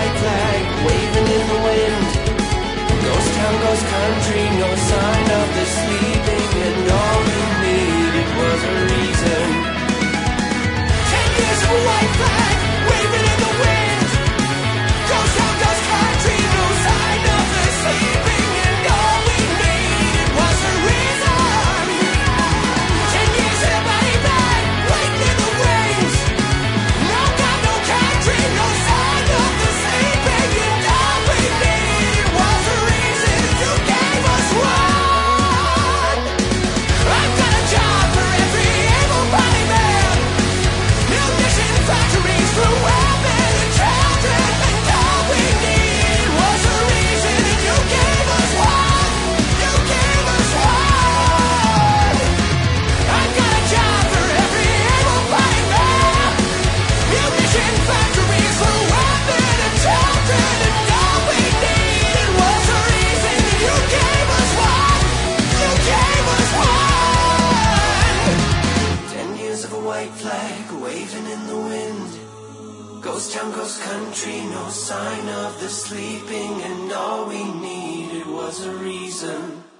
white flag waving in the wind. Ghost town, ghost country, no sign of the sleeping, and all we needed was a reason. 10 years of a white flag waving in the wind. Ghost town, ghost country, no sign of the sleeping, and all we needed was a reason. 10 years of a white flag waving in the wind. No God, no country, no sign of the sleeping, and all we needed was a reason. You gave us one. I've got a job for every able-bodied man. Munition factories for women and children, and all we needed was a reason. And you gave us one. You gave us one. I've got a job for every able-bodied man. Munition factories for women and children, and all we needed was a reason. And you gave us one. You gave us one. 10 years of a white flag waving in the wind. Ghost town, ghost country, no sign of the sleeping, and all we needed was a reason.